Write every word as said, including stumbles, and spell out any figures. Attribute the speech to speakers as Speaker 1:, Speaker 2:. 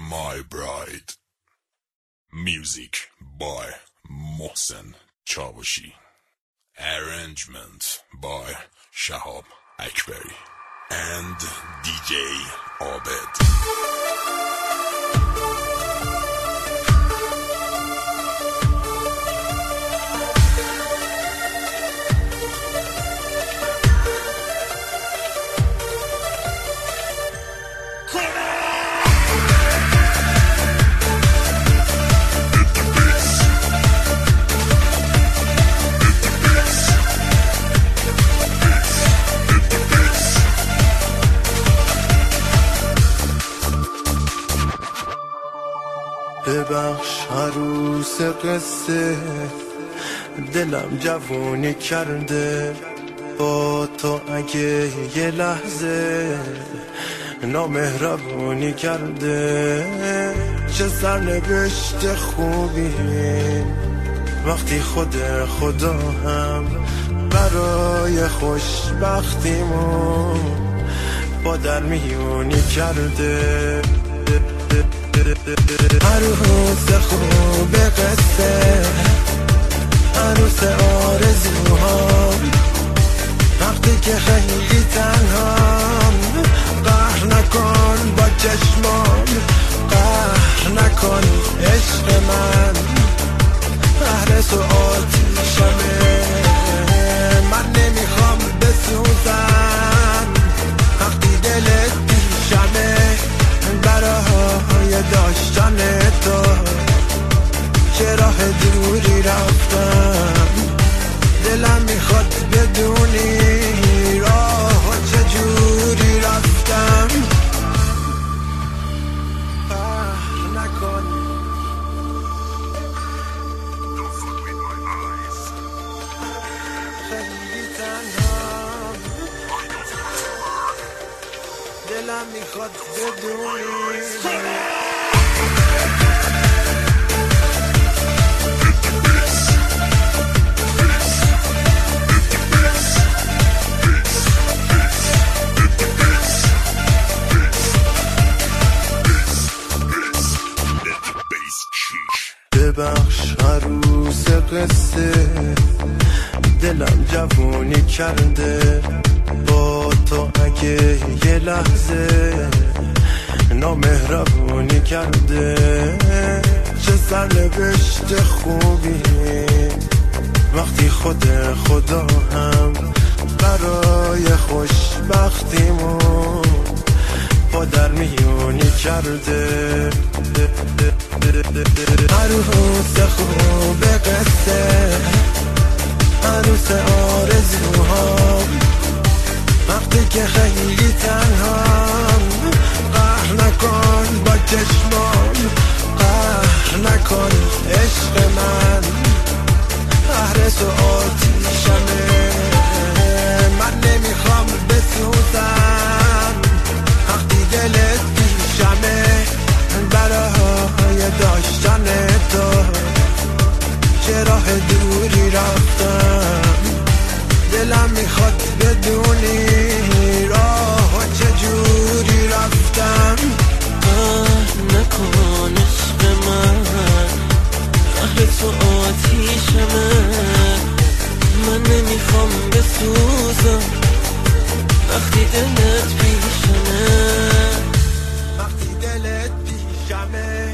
Speaker 1: My Bride. Music by Mohsen Chawashi. Arrangement by Shahab Akbari and دی جی Abed.
Speaker 2: ببخش عروس قصه، دلم جوونی کرده با تو، اگه یه لحظه نامهربونی کرده. چه سرنوشت خوبی وقتی خود خدا هم برای خوشبختیمون با در میونی کرده. عروس خوب قصه، عروس آرزوهام، وقتی که خیلی تنهام، قهر نکن با چشمام، قهر نکن عشق من، قهر تو آتیشمه، من نمیخوام بسوزم وقتی دلت پیشمه. برای داشتن تو چه راه دوری رفتم، دلم میخواد بدونی راه چجوری رفتم. قهر نکن، خیلی تنها، دلم میخواد بدونی. ببخش عروس قصه، دلم جوونی کرده با تو، اگه یه لحظه نامهربونی کرده. چه سرنوشت خوبی وقتی خود خدا هم برای خوشبختیمون با در میونی کرده. عروس خوب قصه، عروس آرزوهام، وقتی که خیلی تنهام، قهر نکن با چشمام، قهر نکن عشق من، قهر تو آتیشمه، من نمیخوام بسوزم وقتی دلت پیشمه. برای داشتن تو چه راه دوری رفتم، دلم میخواد بدونی راه چجوری رفتم.
Speaker 3: قهر نکن عشق من، قهر تو آتیشمه، من نمیخوام بسوزم وقتی دلت پیشمه.
Speaker 2: وقتی دلت پیشمه